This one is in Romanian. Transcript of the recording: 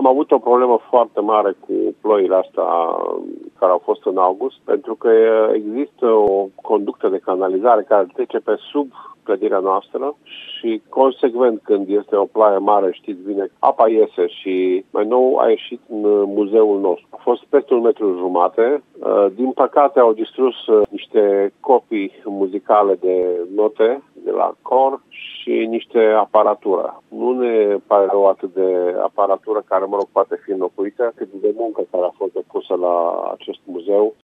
am avut o problemă foarte mare cu ploile astea care au fost în august, pentru că există o conductă de canalizare care trece pe sub clădirea noastră și consecvent când este o ploaie mare, știți bine, apa iese și mai nou a ieșit în muzeul nostru. A fost peste 1,5 metru. Din păcate au distrus niște copii muzicale de note de la cor și niște aparatură. Nu ne pare rău atât de aparatură care, poate fi înlocuită, cât de muncă care a fost depusă la acest muzeu.